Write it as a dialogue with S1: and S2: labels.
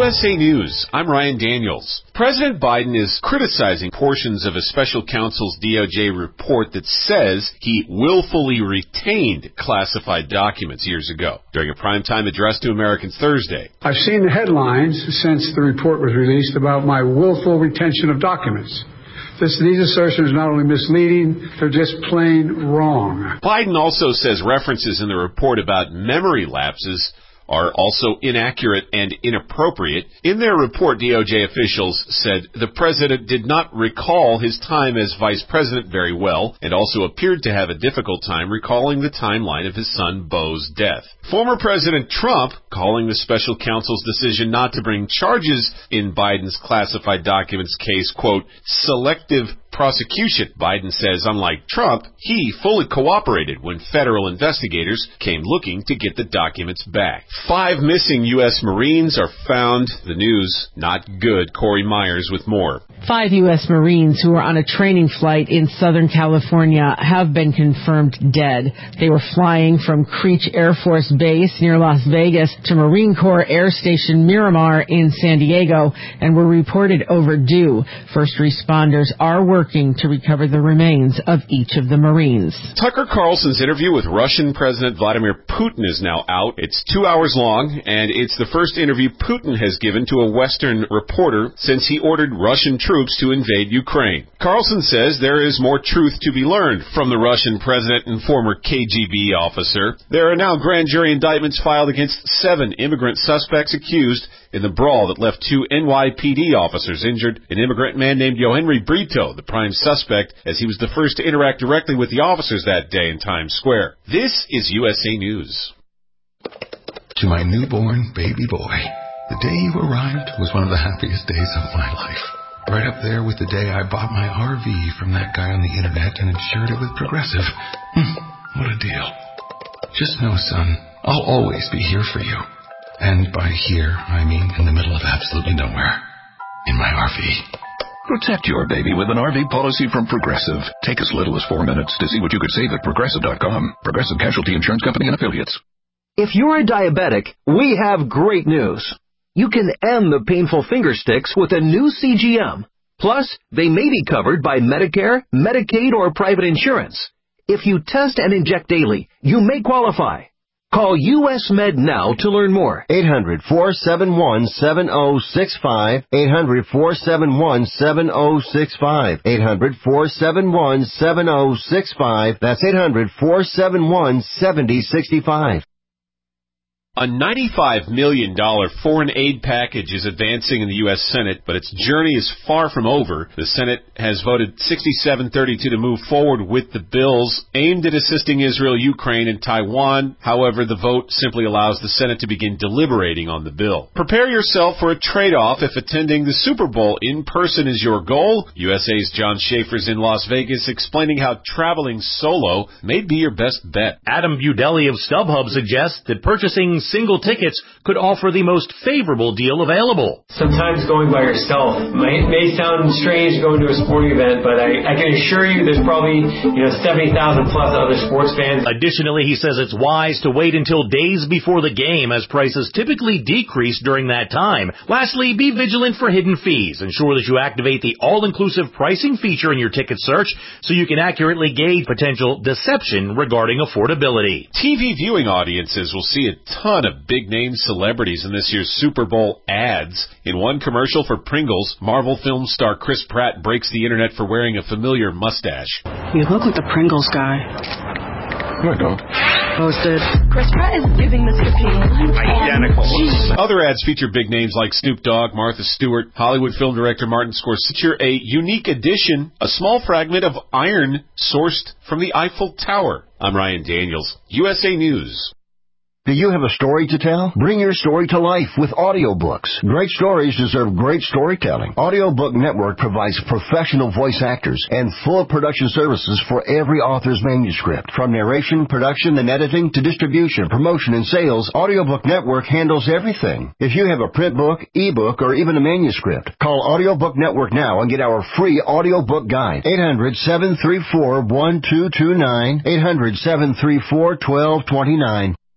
S1: USA News, I'm Ryan Daniels. President Biden is criticizing portions of a special counsel's DOJ report that says he willfully retained classified documents years ago during a primetime address to Americans Thursday.
S2: I've seen the headlines since the report was released about my willful retention of documents. These assertions are not only misleading, they're just plain wrong.
S1: Biden also says references in the report about memory lapses are also inaccurate and inappropriate. In their report, DOJ officials said the president did not recall his time as vice president very well and also appeared to have a difficult time recalling the timeline of his son Beau's death. Former President Trump calling the special counsel's decision not to bring charges in Biden's classified documents case, quote, selective prosecution. Biden says, unlike Trump, he fully cooperated when federal investigators came looking to get the documents back. 5 missing U.S. Marines are found. The news, not good. Corey Myers with more.
S3: 5 U.S. Marines who were on a training flight in Southern California have been confirmed dead. They were flying from Creech Air Force Base near Las Vegas to Marine Corps Air Station Miramar in San Diego and were reported overdue. First responders are working to recover the remains of each of the Marines.
S1: Tucker Carlson's interview with Russian President Vladimir Putin is now out. It's 2 hours long, and it's the first interview Putin has given to a Western reporter since he ordered Russian troops to invade Ukraine. Carlson says there is more truth to be learned from the Russian president and former KGB officer. There are now grand jury indictments filed against 7 immigrant suspects accused in the brawl that left 2 NYPD officers injured. An immigrant man named Yohenry Brito, the prime suspect, as he was the first to interact directly with the officers that day in Times Square. This is USA News.
S4: To my newborn baby boy, the day you arrived was one of the happiest days of my life. Right up there with the day I bought my RV from that guy on the internet and insured it with Progressive. What a deal. Just know, son, I'll always be here for you. And by here, I mean in the middle of absolutely nowhere. In my RV.
S5: Protect your baby with an RV policy from Progressive. Take as little as 4 minutes to see what you could save at Progressive.com. Progressive Casualty Insurance Company and Affiliates.
S6: If you're a diabetic, we have great news. You can end the painful finger sticks with a new CGM. Plus, they may be covered by Medicare, Medicaid, or private insurance. If you test and inject daily, you may qualify. Call US Med now to learn more.
S7: 800-471-7065. 800-471-7065. 800-471-7065. That's 800-471-7065.
S1: A $95 million foreign aid package is advancing in the U.S. Senate, but its journey is far from over. The Senate has voted 67-32 to move forward with the bills aimed at assisting Israel, Ukraine, and Taiwan. However, the vote simply allows the Senate to begin deliberating on the bill. Prepare yourself for a trade-off if attending the Super Bowl in person is your goal. USA's John Schaefer's in Las Vegas explaining how traveling solo may be your best bet.
S8: Adam Budelli of StubHub suggests that purchasing single tickets could offer the most favorable deal available.
S9: Sometimes going by yourself may sound strange going to a sporting event, but I can assure you there's probably 70,000 plus other sports fans.
S8: Additionally, he says it's wise to wait until days before the game as prices typically decrease during that time. Lastly, be vigilant for hidden fees. Ensure that you activate the all-inclusive pricing feature in your ticket search so you can accurately gauge potential deception regarding affordability.
S1: TV viewing audiences will see a ton of big-name celebrities in this year's Super Bowl ads. In one commercial for Pringles, Marvel film star Chris Pratt breaks the internet for wearing a familiar mustache.
S10: You look like the Pringles guy.
S4: No, I don't.
S10: Posted. Chris Pratt is giving this comedian
S8: identical.
S1: Other ads feature big names like Snoop Dogg, Martha Stewart, Hollywood film director Martin Scorsese. Feature a unique edition, a small fragment of iron sourced from the Eiffel Tower. I'm Ryan Daniels, USA News.
S7: Do you have a story to tell? Bring your story to life with audiobooks. Great stories deserve great storytelling. Audiobook Network provides professional voice actors and full production services for every author's manuscript. From narration, production, and editing to distribution, promotion, and sales, Audiobook Network handles everything. If you have a print book, ebook, or even a manuscript, call Audiobook Network now and get our free audiobook guide. 800-734-1229. 800-734-1229.